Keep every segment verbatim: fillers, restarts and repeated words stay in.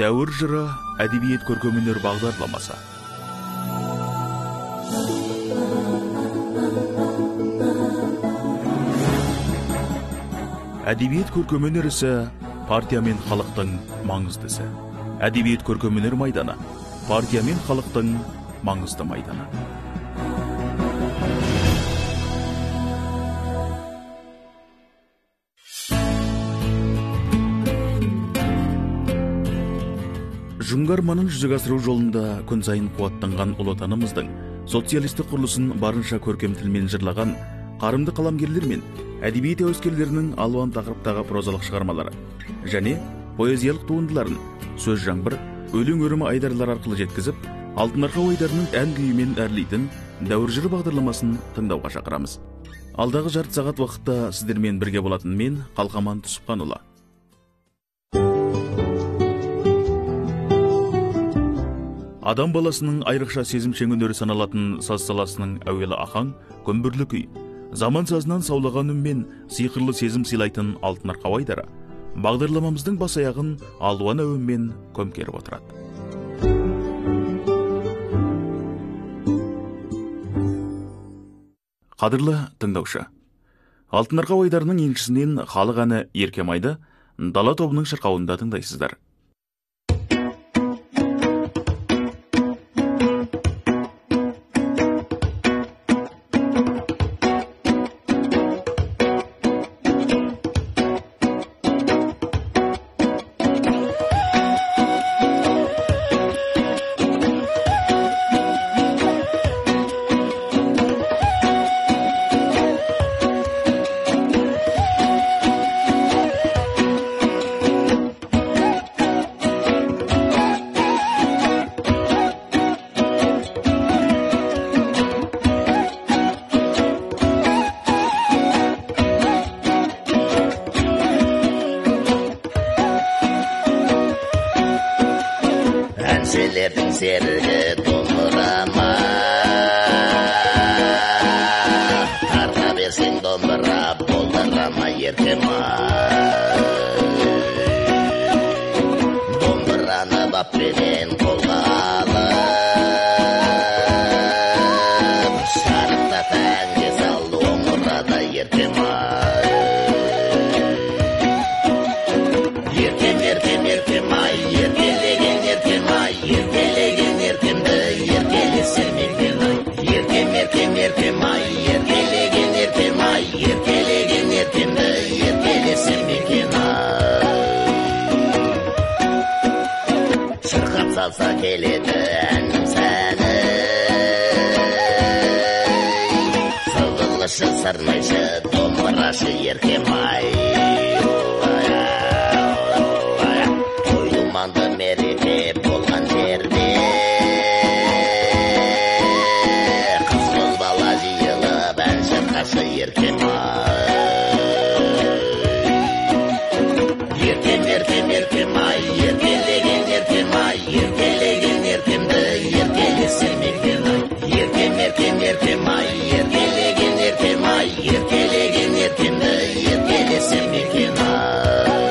Дәуір жыры әдебиет көркемөнер бағдарламасы. Әдебиет көркемөнер ісі партия мен халықтың маңыздысы. Әдебиет көркемөнер майданы партия мен халықтың маңызды майданы. Жүңгарманын жүзеге асыру жолында күн сайын қуаттанған ұлы отанымыздың социалистік құрылысын барынша көркем тілмен жырлаған қарымды қаламгерлер мен әдебиет әуескерлерінің алуан тақырыптағы прозалық шығармалары және поэзиялық туындыларын сөз жаңбыр, өлең өрімі айдарлар арқылы жеткізіп, Алтын Арқа ойдарының ән күйімен әрлейтін Дәуір жыры бағдарламасын тыңдауға шақырамыз. Алдағы жарты сағат уақытта сіздермен бірге болатын мен Қалқаман Түсіпханұлы. Адам баласының айрықша сезімшең өнері саналатын саз саласының әуелі ахаң, көмбірлі күй, заман сазынан саулаған үнмен сиқырлы сезім сыйлайтын Алтын Арқа ойдары бағдарламамыздың бас аяғын алуан әуенмен көмкеріп отырады. Қадірлі тыңдаушы, Алтын Арқа ойдарының еншісінен халық әні Еркемайды дала тобының шырқауында тыңдайсыздар. Әншілердің серігі домбырама, тарға берсең домбыра, болдырама Еркемай. Домбыраны баппенен қолға алып, шарықтап әнге сал оңырада Еркемай. Еркем, еркем, Еркемай, еркелеген Еркемай, еркелеген Еркемді еркелесем Еркемай. Еркем, еркем, Еркемай, еркелеген Еркемай, еркелеген Еркемді еркелесем Еркемай. Шырқап салса келеді әнім сәні, сылғылышы сырнайшы домбырашы Еркемай. Манды мереке болған жерде қыз бала жиылып ән шырқашы Еркемай. Еркем, еркем, Еркемай, еркелеген Еркемай, еркелеген Еркемді еркелесем Еркемай. Еркем, еркем, Еркемай, еркелеген Еркемай, еркелеген Еркемді еркелесем Еркемай.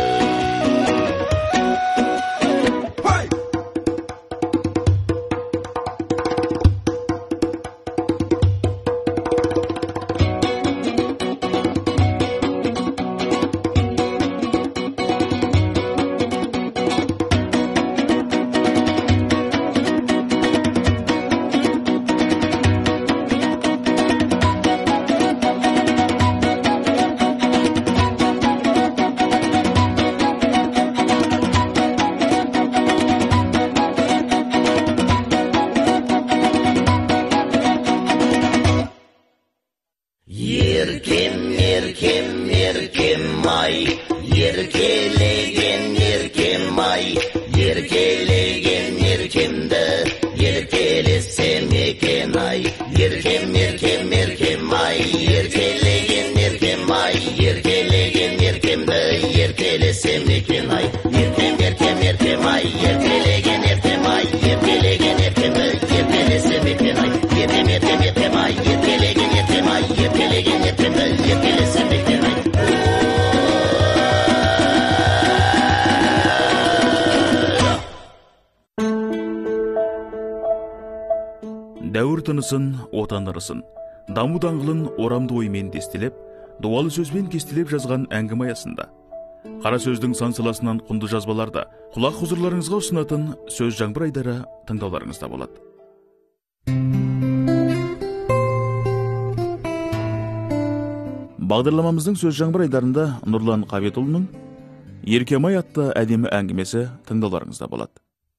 Еркем, еркем, Еркемай, еркелеген Еркемай, еркелеген Еркемді еркелесем Еркемай. Еркем, еркем, Еркемай, еркелеген Еркемай, еркелеген Еркемді еркелесем Еркемай. Еркем, еркем, Еркемай, еркелеген Еркемай, еркелеген Еркемді еркелесем Еркемай. Еркем, еркем, Еркемай, еркелеген Еркемай, еркелеген Еркемді еркелесем Еркемай. өмір тынысын, отан ырысын, даму даңғылын орамды оймен дестелеп, дуалы сөзбен кестелеп жазған әңгіме аясында қара сөздің сан саласынан құнды жазбаларда құлақ хұзырларыңызға ұсынатын сөз жаңбыр айдары тыңдауларыңызда болады. Бағдарламамыздың сөз жаңбыр айдарында Нұрлан Қабетұлының Еркемай атты әдемі әңгімесі тыңдауларыңызда болады.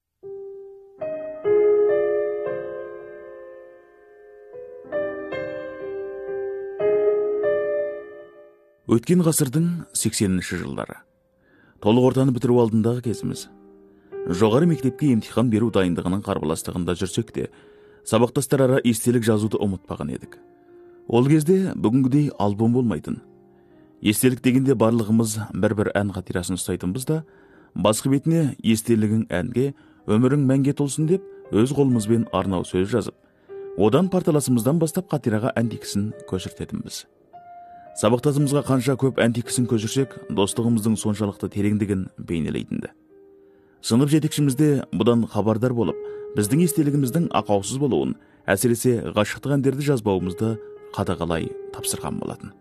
Өткен ғасырдың сексенінші жылдары. Толық ортаны бітіру алдындағы кезіміз. Жоғары мектепке емтихан беру дайындығының қарбаластығында жүрсек те, сабақтастар ара естелік жазуды ұмытпаған едік. Ол кезде бүгінгідей альбом болмайтын. Естелік дегенде барлығымыз бір-бір ән қатирасын ұстайтынбыз да, басқы бетіне естелігің әнге, өмірің мәнге толсын деп, өз қолымызбен арнау сөз жазып, одан парталасымыздан бастап қатираға әндекісін көшіртетінбіз. Сабақтасымызға қанша көп әндекісін көшірсек, достығымыздың соншалықты тереңдігін бейнелейтінді. Сынып жетекшімізде бұдан хабардар болып, біздің естелігіміздің ақаусыз болуын, әсіресе ғашықтық әндерді жазбауымызды қадағалай тапсырған болатын.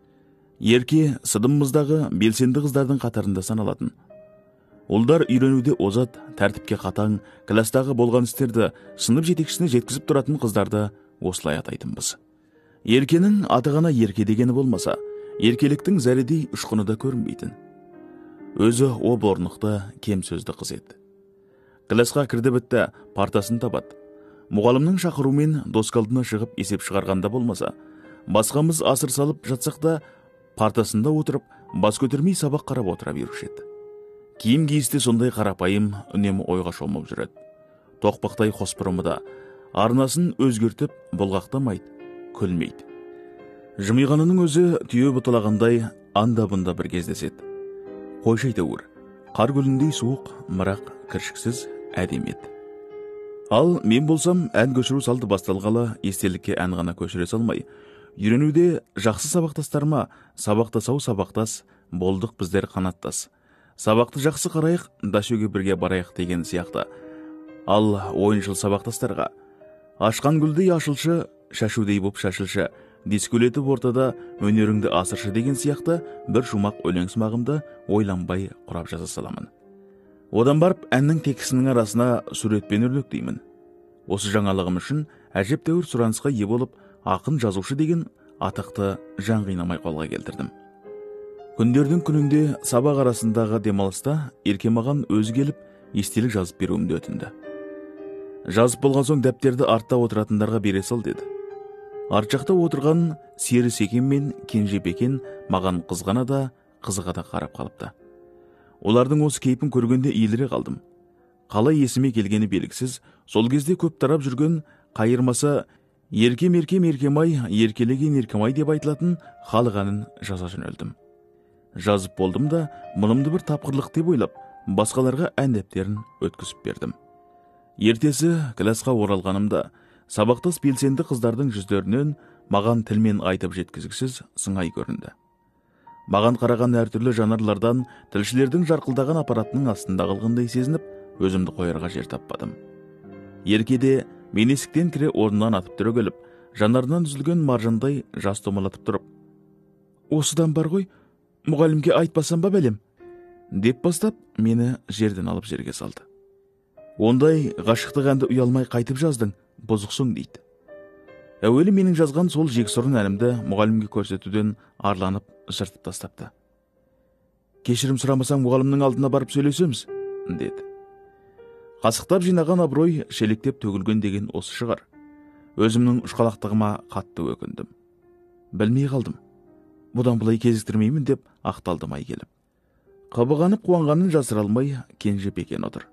Ерке сыныбымыздағы белсенді қыздардың қатарында саналатын. Ұлдар үйренуде озат, тәртіпке қатаң, кластағы болған істерді сынып жетекшісіне жеткізіп тұратын қыздарды осылай атайтынбыз. Еркенің аты ғана ерке дегені болмаса, еркеліктің зәредей ұшқыны да көрінбейтін. Өзі об орнықты, кем сөзді қыз еді. Класқа кірді бітті, партасын табады. Мұғалімнің шақыруымен доскалдына шығып есеп шығарғанда болмаса, басқамыз асыр салып жатсақ та, партасында отырып, бас көтермей сабақ қарап отыра беруші еді. Киім киісте сондай қарапайым, үнемі ойға шомып жүреді. Тоқпақтай қоспырымы да, арнасын өзгертіп, бұлғақтамайды, күлмейді. Жымиғанының өзі түйе бұтылағандай анда-бұнда бір кездеседі. Қойшы әйтеуір, қар гүліндей суық, мырақ кіршіксіз әдемет. Ал мен болсам, ән көшіру салды басталғалы естелікке ән ғана көшіре салмай, үйренуде жақсы сабақтастарыма сабақтасау сабақтас, болдық біздер қанаттас. Сабақты жақсы қарайық, дашөге бірге барайық деген сияқты. Ал ойыншыл сабақтастарға ашқан гүлдей ашылшы, шашудей боп шашылшы, дискулетіп ортада өнеріңді асыршы деген сияқты бір жұмақ өлең сымағымды ойланбай құрап жаза саламын. Одан барып әннің текісінің арасына суретпен үрлектеймін. Осы жаңалығым үшін әжептәуір сұранысқа ие болып, ақын жазушы деген атақты жан қинамай қолға келтірдім. Күндердің күнінде сабақ арасындағы демалыста ерке маған өзі келіп, естелік жазып беруімді өтінді. Жазып болған соң дәптерді артта отыратындарға бере сал деді. Арт жақта отырған Сері Секен мен Кенже Бекен маған қызғана да, қызыға да қарап қалыпты. Олардың осы кейпін көргенде иіліре қалдым. Қалай есіме келгені белгісіз, сол кезде көп тарап жүрген қайырмаса еркем еркем еркемай, еркелеген еркемай деп айтылатын халық әнін жаза жөнелдім. Жазып болдым да, мұнымды бір тапқырлық деп ойлап, басқаларға ән дәптерін өткізіп бердім. Ертесі класқа оралғанымда, сабақтас белсенді қыздардың жүздерінен маған тілмен айтып жеткізгісіз сыңай көрінді. Маған қараған әртүрлі жанрлардан тілшілердің жарқылдаған аппаратының астында қалғандай сезініп, өзімді қоярға жер таппадым. Еркеде мен есіктен кіре орнынан атып түрегеліп, жанарынан үзілген маржандай жас томалатып тұрып, осыдан бар ғой, мұғалімге айтпасам ба бәлем, деп бастап мені жерден алып жерге салды. Ондай ғашықтық әнді ұялмай қайтып жаздың, бұзықсың дейді. Әуелі менің жазған сол жексұрын әнімді мұғалімге көрсетуден арланып жыртып тастапты. Кешірім сұрамасаң мұғалімнің алдына барып сөйлесеміз, деді. Қасықтап жинаған абырой шелектеп төгілген деген осы шығар. Өзімнің ұшқалақтығыма қатты өкіндім. Білмей қалдым. Бұдан бұлай кезіктірмеймін деп ақталдымай келіп. Қабығанып қуанғанын жасыра алмай Кенже Бекен отыр.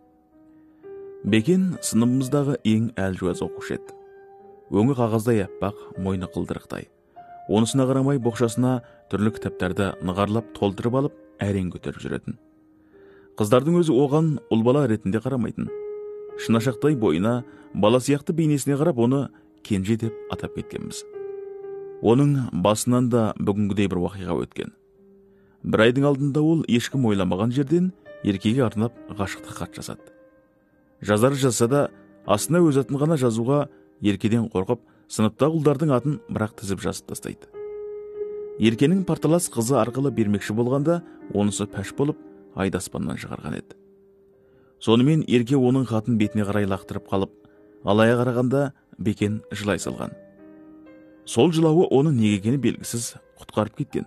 Бекен сыныбымыздағы ең әлжуаз оқушы еді. Өңі қағаздай аппақ, мойны қылдырықтай. Онысына қарамай боқшасына түрлі кітаптарды нығарлап толтырып алып, әрең көтеріп жүретін. Қыздардың өзі оған ұл бала ретінде қарамайтын. Шынашақтай бойына, бала сияқты бейнесіне қарап, оны Кенже деп атап кеткенбіз. Оның басынан да бүгінгідей бір уақиға өткен. Бір айдың алдында ол ешкім ойламаған жерден еркеге арнап ғашықтық хат жазады. Жазары жазса да, астына өз атын ғана жазуға еркеден қорқып, сыныптағы ұлдардың атын бірақ тізіп жазып тастайды. Еркенің парталас қызы арқылы бермекші болғанда, онысы пәш болып, айдаспаннан шығарған еді. Сонымен Ерке оның хатын бетіне қарай лақтырып қалып, алая қарағанда Бекен жылай салған. Сол жылауы оның неге екені белгісіз құтқарып кеткен.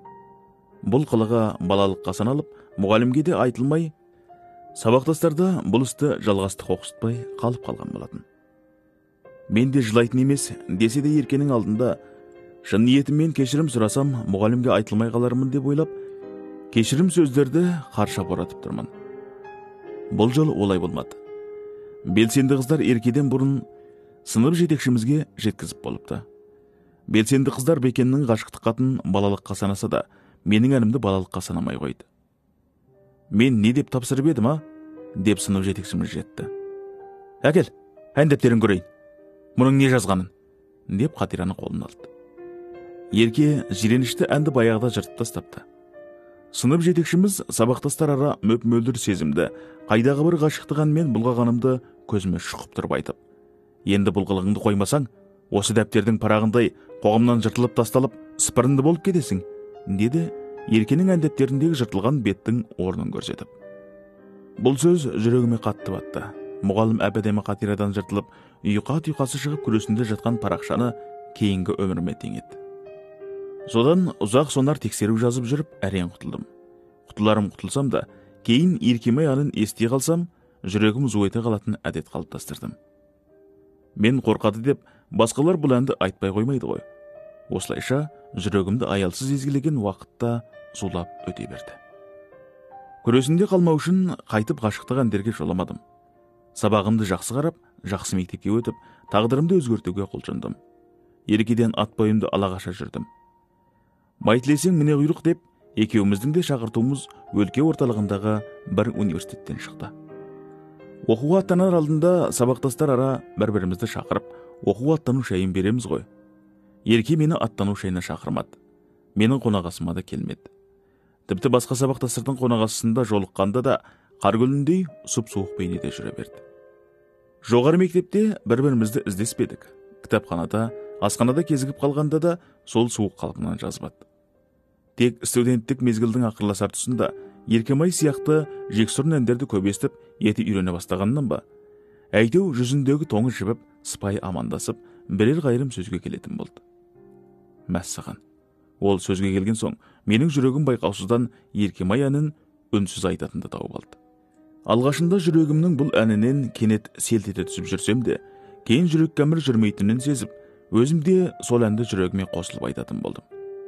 Бұл қылыға балалыққа саналып, мұғалімге де айтылмай, сабақтастарда бұл істі жалғасты қоқсытпай қалып қалған болатын. Мен де жылайтын емес, десе де Еркенің алдында шын ниетіммен кешірім сұрасам, мұғалімге айтылмай қалармын деп ойлап, кешірім сөздерді қарша боратып тұрмын. Бұл жол олай болмады. Белсенді қыздар Еркеден бұрын сынып жетекшімізге жеткізіп болыпты. Белсенді қыздар Бекеннің ғашықтық атын балалыққа санаса да, менің әнімді балалыққа санамай қойды. Мен не деп тапсырып едім, а? Деп сынып жетекшіміз жетті. Әкел, ән дептерін көрейін. Мұның не жазғанын? Деп Қатираны қолын алды. Ерке жиренішті әнді баяғыда жыртып тастапты. Сынып жетекшіміз сабақтастар ара мөп-мөлдір сезімді, қайдағы бір ғашықтық әнмен бұлғағанымды көзіме шұқып тұрып айтып, енді бұл қылығыңды қоймасаң, осы дәптердің парағындай қоғамнан жыртылып тасталып, сыпырынды болып кетесің, деді Еркенің ән дәптеріндегі жыртылған беттің орнын көрсетіп. Бұл сөз жүрегіме қатты батты. Мұғалім әп-әдемі Қатирадан жыртылып, ұйқа-тұйқасы шығып күресінде жатқан парақшаны кейінгі өміріме теңеді. Содан ұзақ сонар тексеру жазып жүріп, әрең құтылдым. Құтыларым құтылсам да, кейін Еркемай анын ести қалсам, жүрегім зуайта қалатын әдет қалыптастырдым. Мен қорқады деп, басқалар бұл әнді айтпай қоймайды ғой. Осылайша, жүрегімді аялсыз езгілеген уақытта зулап өте берді. Күресінде қалмау үшін қайтып ғашықтық әндерге жоламадым. Сабағымды жақсы қарап, жақсы мектепке өтіп, тағдырымды өзгертуге құлшындым. Еркеден ат бойымды ала қаша жүрдім. Байтілесең міне құйрық деп, екеуміздің де шақыртуымыз өлке орталығындағы бір университеттен шықты. Оқуға аттанар алдында сабақтастар ара бір-бірімізді шақырып, оқуға аттану шайын береміз ғой. Ерке мені аттану шайына шақырмады. Менің қонағасыма да келмеді. Тіпті басқа сабақтастардың қонағасында жолыққанда да қаргүліндей сұп-суық бейнеде жүре берді. Жоғары мектепте бір-бірімізді іздеспедік. Кітапханада, асханада кезігіп қалғанда да сол суық қалпынан жазбады. Тек студенттік мезгілдің ақырласар тұсында Еркемай сияқты жексұрын әндерді көп естіп, еті үйрене бастағаннан ба, әйтеу жүзіндегі тоңы жібіп, сыпайы амандасып, бірер қайырым сөзге келетін болды. Мәссаған. Ол сөзге келген соң, менің жүрегім байқаусыздан Еркемай әнін үнсіз айтатынды тауып алды. Алғашында жүрегімнің бұл әнінен кенет селт ете түсіп жүрсем де, кейін жүрек кәмір жүрмейтінін сезіп, өзімде сол әнді жүрегіме қосылып айтатын болдым.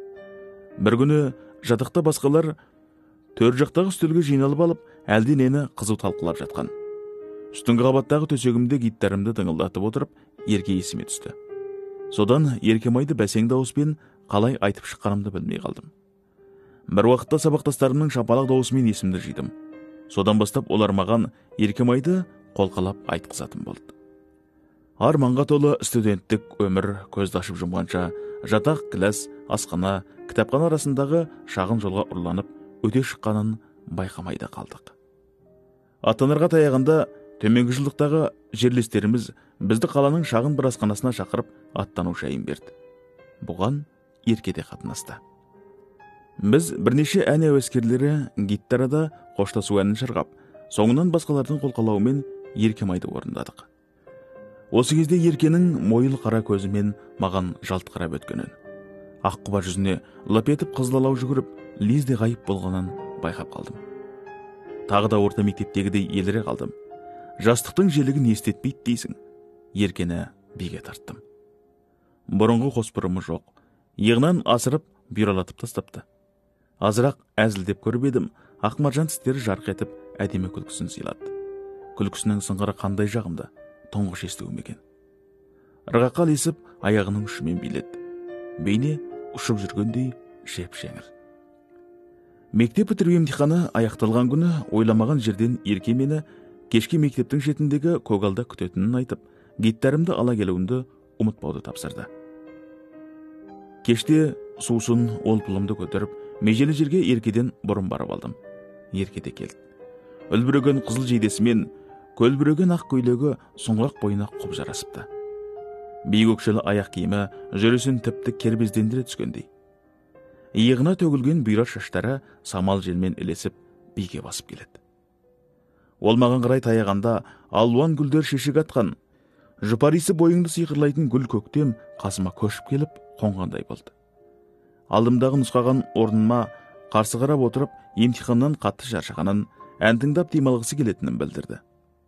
Бір күні жатақта басқалар төр жақтағы үстелге жиналып алып, әлденені қызу талқылап жатқан. Үстіңгі қабаттағы төсегімде гитарымды дыңылдатып отырып, Ерке есіме түсті. Содан Еркемайды бәсең дауыспен қалай айтып шыққанымды білмей қалдым. Бір уақытта сабақтастарымның шапалақ дауысымен есімді жидым. Содан бастап олар маған Еркемайды қолқалап айтқызатын болды. Арманға толы студенттік өмір көзді ашып жұмғанша, жатақ, класс, асхана, кітапхана арасындағы шағын жолға ұрланып, өте шыққанын байқамайда қалдық. Аттанарға таяғанда төменгі жылдықтағы жерлестеріміз бізді қаланың шағын бір асханасына шақырып аттану шайын берді. Бұған Ерке де қатынасты. Біз бірнеше ән әуескерлері гитарада қоштасу әнін шырғап, соңынан басқалардың қолқалауымен Еркемайды орындадық. Осы кезде Еркенің мойыл қара көзімен маған жалт қарап өткенін, аққұба жүзіне лып етіп қызылалау жүгіріп, лезде ғайып болғанын байқап қалдым. Тағы да орта мектептегідей еліре қалдым. Жастықтың желігін естетпейді дейсің. Еркені биге тарттым. Бұрынғы қоспырымы жоқ. Иығынан асырып, бүйралатып тастапты. Азырақ әзілдеп көріп едім, ақмаржан тістері жарқ етіп, әдемі күлкісін сыйлады. Күлкісінің сыңғыры қандай жағымда, тұңғыш естуім екен. Ырғаққа ілесіп, аяғының ұшымен биледі. Бейне ұшып жүргендей жеп-жеңіл. Мектеп бітіру емтиханы аяқталған күні ойламаған жерден Ерке мені кешке мектептің шетіндегі көгалда күтетінін айтып, гитарымды ала келуімді ұмытпауды тапсырды. Кеште сусын ол пұлымды көтеріп, межелі жерге Еркеден бұрын барып алдым. Ерке де келді. Үлбіреген қызыл жейдесімен көлбіреген ақ көйлегі сұңғақ бойына құп жарасыпты. Биік өкшелі аяқ киімі жүрісін тіпті кербездендіре түскендей. Иығына төгілген бұйра шаштары самал желмен ілесіп биге басып келеді. Ол маған қарай таяғанда алуан гүлдер шешек атқан, жұпарисі бойыңды сиқырлайтын гүл көктем қасыма көшіп келіп қонғандай болды. Алдымдағы нұсқаған орныма қарсы қарап отырып, емтиханнан қатты шаршағанын, ән тыңдап демалғысы келетінін білдірді.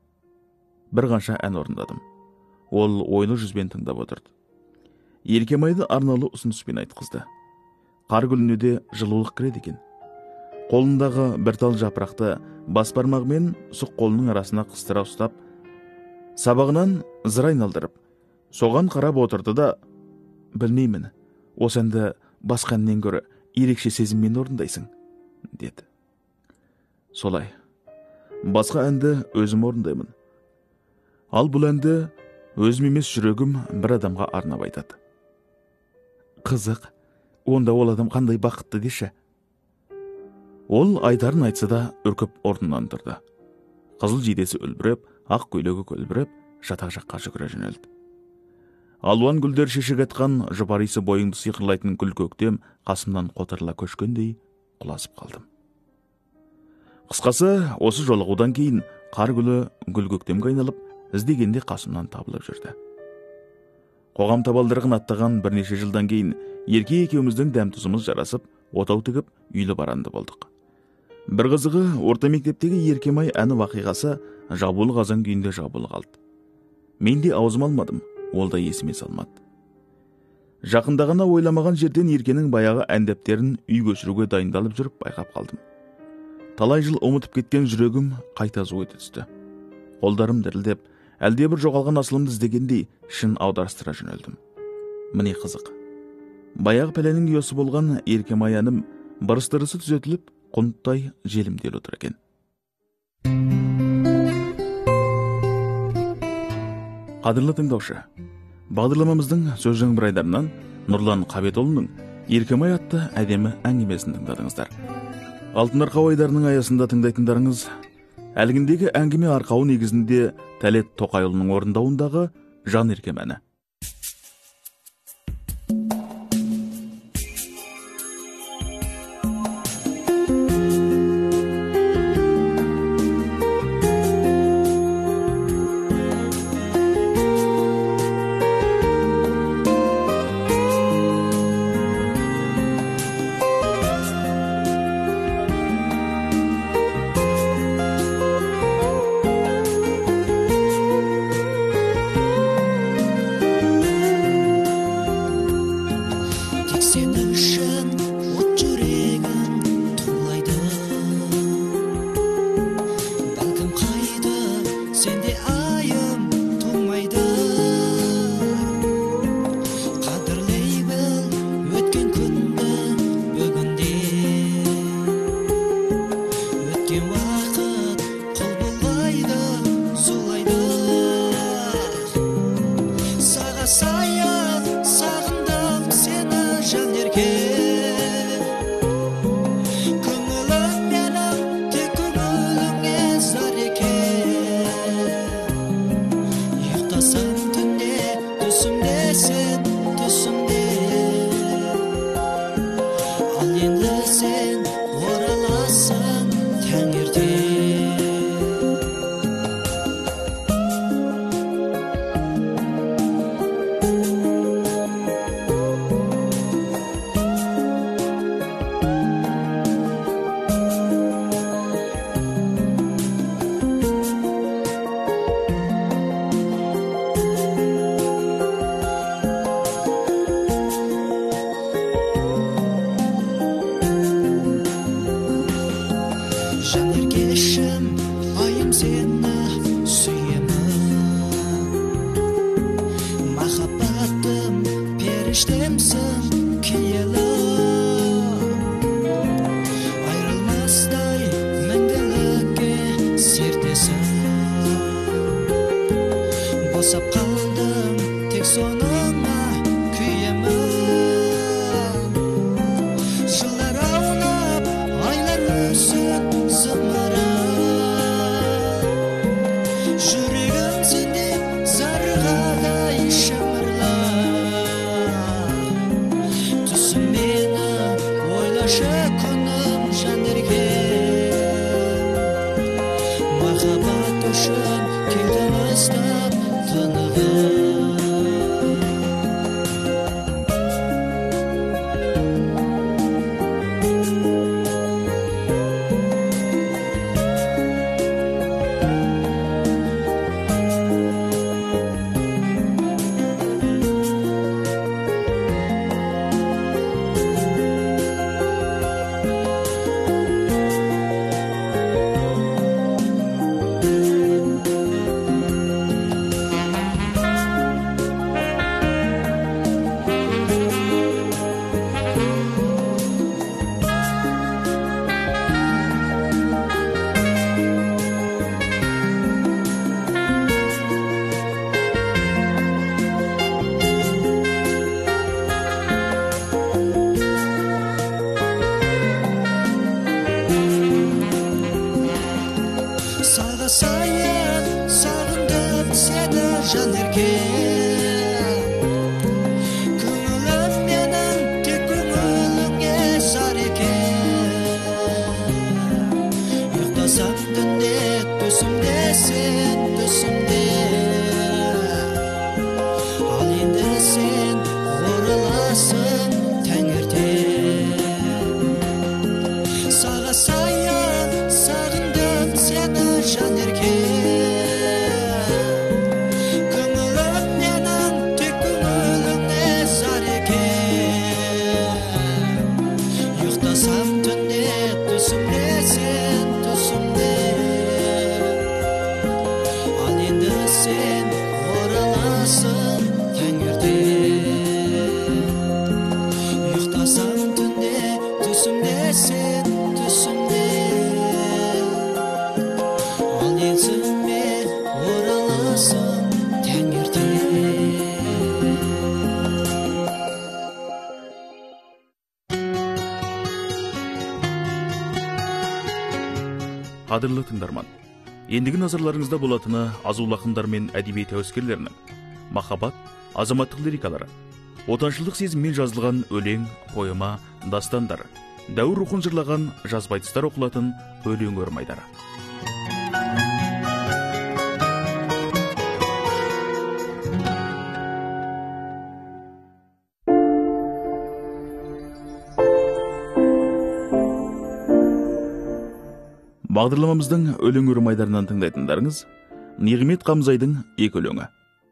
Бір қанша ән орындадым. Ол ойлы жүзбен тыңдап отырды. Еркемайды арналы ұсыныспен айтқызды. Қар гүліне де жылулық кіреді екен. Қолындағы бір тал жапырақты бас бармағымен сұқ қолының арасына қыстыра ұстап, сабағынан зыр айналдырып, соған қарап отырды да, білмеймін, осы әнді басқа әннен гөрі ерекше сезіммен орындайсың, деді. Солай, басқа әнді өзім орындаймын. Ал бұл әнді өзім емес жүрегім бір адамға арнап айтады. Қызық, онда ол адам қандай бақытты деші. Ол айтарын айтса да үркіп орнынан тұрды. Қызыл жейдесі үлбіреп, ақ көйлегі көлбіреп, жатақ жаққа жүгіре жөнелді. Алуан гүлдер шешек атқан, жұпарисі бойыңды сиқырлайтын гүл көктем қасымнан қотырыла көшкендей құласып қалдым. Қысқасы, осы жолығудан кейін қар гүлі гүл көктемге айналып, іздегенде қасымнан табылып жүрді. Қоғам табалдырығын аттаған бірнеше жылдан кейін ерке екеуміздің дәм тұзымыз жарасып, отау тігіп, үйлі баранды болдық. Бір қызығы, орта мектептегі Еркемай әні вақиғасы жабулы қазан күйінде жабулы қалды. Мен де аузым алмадым, ол да есіме салмады. Жақында ғана ойламаған жерден Еркенің баяғы әндептерін үй көшіруге дайындалып жүріп байқап қалдым. Талай жыл ұмытып кеткен жүрегім қайта зу ете түсті. Қолдарым дірілдеп, әлде бір жоғалған асылымды іздегендей шын аударыстыра жөнелдім. Міне қызық. Баяғы пәленің үйесі болған Еркемай әнім бырыстырысы түзетіліп, құнттай желімдел отыр екен. Қадірлі тыңдаушы, бағдарламамыздың сөз жаңбыр айдарынан Нұрлан Қабетұлының Еркемай атты әдемі әңгімесін тыңдадыңыздар. Алтын арқау айдарының аясында тыңдайтындарыңыз әлгіндегі әңгіме арқауы негізінде Тәлет Тоқайұлының орындауындағы Жан Еркем әні. Жүрегім сенде зарғадай шымырлап Қадірлі тыңдарман, ендігі назарларыңызда болатыны азулы ақындар мен әдеби тәуескерлерінің махаббат, азаматтық лирикалары, отаншылдық сезіммен жазылған өлең, поэма, дастандар, дәуір рухын жырлаған жазба айтыстар оқылатын өлең өрмайдары. Бағдарламамыздың өлең өрмайдарынан тыңдайтындарыңыз Нығмет Қамзайдың екі өлеңі.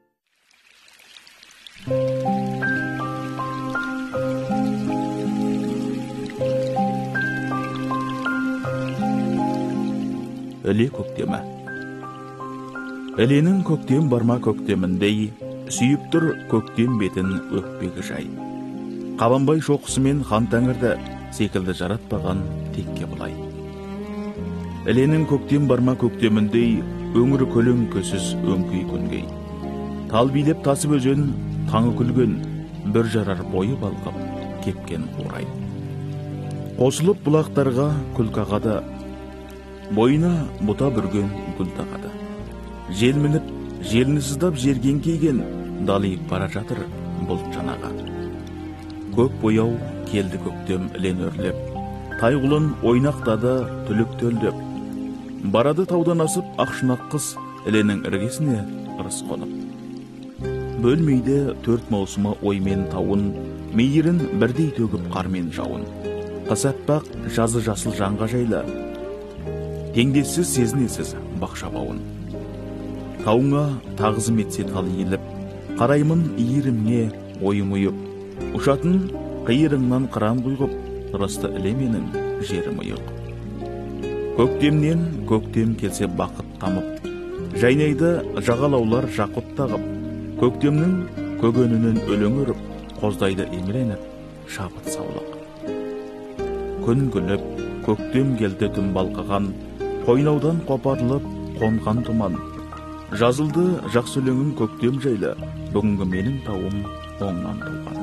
Іле көктемі. Іленің көктем барма көктеміндей, сүйіп тұр көктем бетін өкпегі жай. Қабанбай шоқысымен хан тәңірді секілді жаратпаған текке бұлай. Іленің көктем барма көктеміндей, өңір көлің көсіз өңкей күнгей. Тал билеп тасып өзен, таңы күлген, бір жарар бойы балқып, кепкен орай. Қосылып бұлақтарға күл қағады, бойына бұта бүрген гүл тағады. Желмініп, желіні сыздап жерген кейген, далиып бара жатыр бұлт жанаға. Көк бояу келді көктем ілен өрлеп, тайғұлын ойнақтады түлік төлдеп. Барады таудан асып ақшынақ қыз, іленің іргесіне ырыс қонып. Бөлмейді төрт маусымы оймен тауын, мейірін бірдей төгіп қармен жауын. Қыс әппақ жазы жасыл жанға жайлы, теңдессіз сезінесіз бақша бауын. Тауыңа тағзым етсе тал иіліп, қараймын иірімне ойым ұйып. Ұшатын қиырыңнан қыран құйғып, ырысты іле менің жерім ұйық. Көктемнен көктем келсе бақыт тамып, жайнайды жағалаулар жақұт тағып. Көктемнің көгенінен өлең өріп, қоздайды еміреніп, шабыт саулық. Күн күліп, көктем келді түн балқыған, қойнаудан қопарылып, қонған тұман. Жазылды жақсы өлеңің көктем жайлы, бүгінгі менің тауым оңнан туған.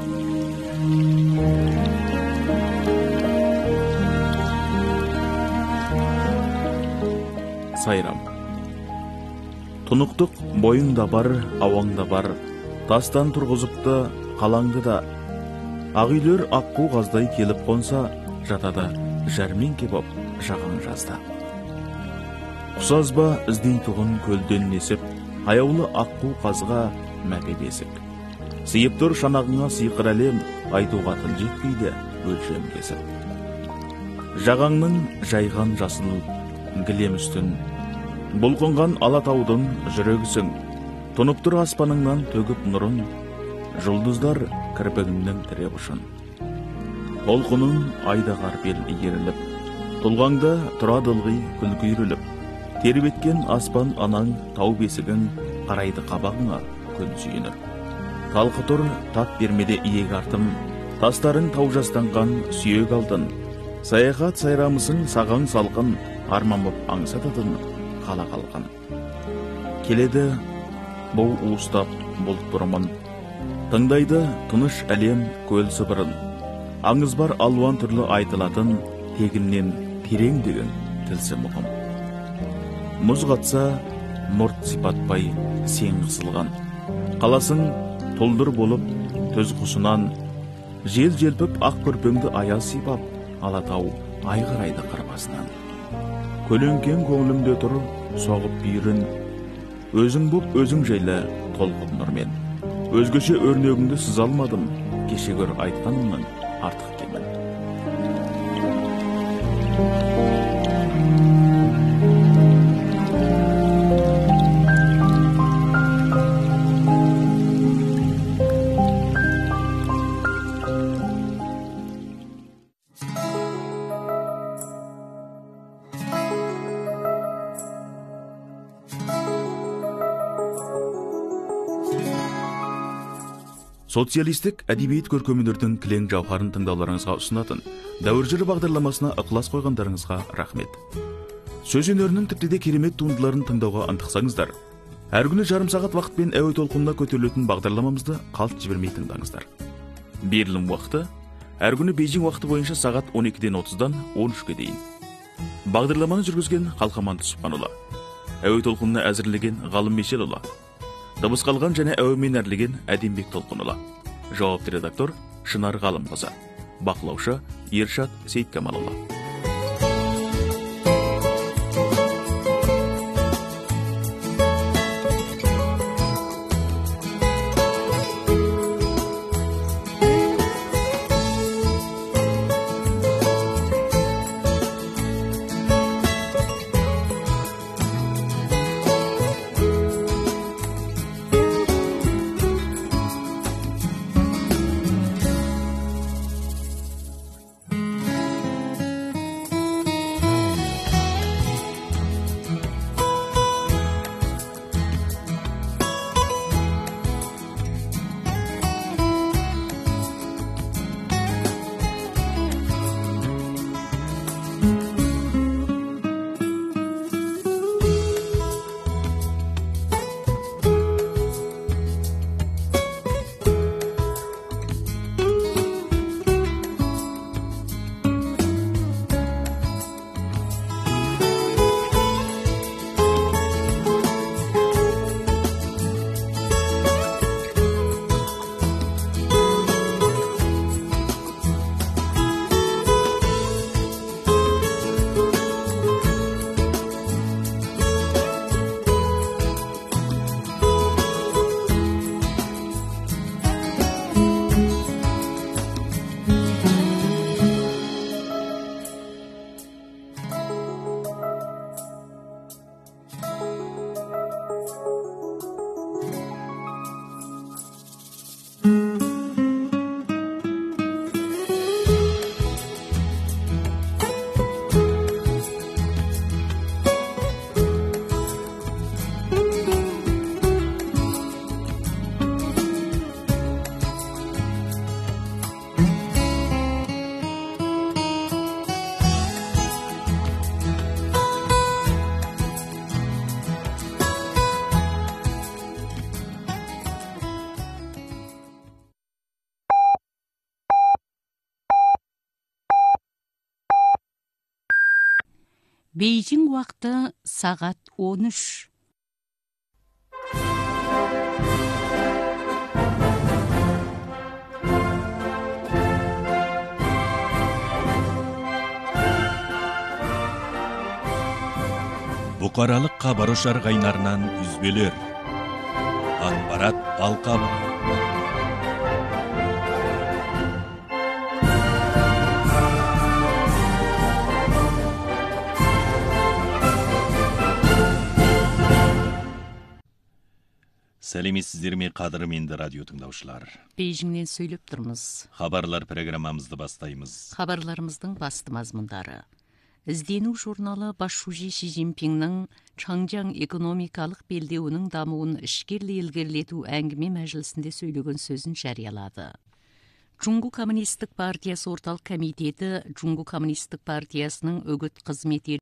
Сайрам. Тұнықтық бойыңда бар, ауаңда бар, тастан тұрғызыпты қалаңды да. Ақ үйлер аққу қаздай келіп қонса, жатады жәрменке боп жағаң жазда. Құсазба іздей тұғын көлден несіп, аяулы аққу қазға мәпе бесік. Сыйып тұр шанағыңа сыйқыр әлем, айтуға тын жетпейді өлшем кесіп. Жағаңның жайған жасыл гілем үстін, бұлқынған алатаудың жүрегісің, тұнып тұр аспаныңнан төгіп нұрын, жұлдыздар кірпігіңнің тіреп ұшын. Толқының айдағар бел иеріліп, тұлғаңда тұрады ылғи күлкі үйріліп, тербеткен аспан анаң тау бесігің, қарайды қабағыңа күн сүйініп. Талқы тұр тап бермеде иек артым, тастарың тау жастанған сүйек алдын, саяхат сайрамысың сағаң салқын, арман боп аңсататын қала қалған. Келеді бұл уыстап бұлт бұрымын, тыңдайды тыныш әлем көл сыбырын, аңыз бар алуан түрлі айтылатын, тегіннен терең деген тілсі мұқым. Мұз қатса мұрт сипатпай сен қысылған, қаласың тұлдыр болып төз құсынан, жел желпіп ақ көрпеңді аяз сипап, алатау айғырайды қырбасынан. Көлеңкен көңілімде тұр соғып бүйірін, өзің боп өзің жайлы толқып нұрмен. Өзгеше өрнегіңді сыз алмадым, кеше көр айтқанымның артық кемін. Социалистік әдебиет көркемдердің кілең жауһарын тыңдауларыңызға ұсынатын Дәуір жыры бағдарламасына ықылас қойғандарыңызға рахмет. Сөз өнерінің тіпті де керемет туындыларын тыңдауға ынтықсаңыздар, әр күні жарым сағат уақытпен әуе толқынына көтерілетін бағдарламамызды қалт жібермей тыңдаңыздар. Берілім уақыты әр күні Бейжің уақыты бойынша сағат он екіден отыздан он үшке дейін. Бағдарламаны жүргізген Қалқаман Түсіпханұлы, әуе толқынына әзірлеген Ғалым Мешелұлы, дыбыс қалған және әуемен әрлеген Әдембек Толқынұлы. Жауапты редактор Шынар Ғалымқызы. Бақылаушы Ершат Сейткамалұлы. Бейжің уақыты сағат он үш. Бұқаралық хабар ошар қайнарынан үзбелер. ақпарат алқабы. Сәлеметсіздер ме, қадірменді радио тыңдаушылар. Бейжіңнен сөйлеп тұрмыз. Хабарлар программамызды бастаймыз. Хабарларымыздың басты мазмұндары. Іздену журналы басшысы Ши Цзиньпиннің Чаңжаң экономикалық белдеуінің дамуын ішкерлі ілгерілету әңгіме мәжілісінде сөйлеген сөзін жариялады. Джунгу Коммунистік партиясы орталық комитеті Джунгу Коммунистік партиясының үгіт қызметі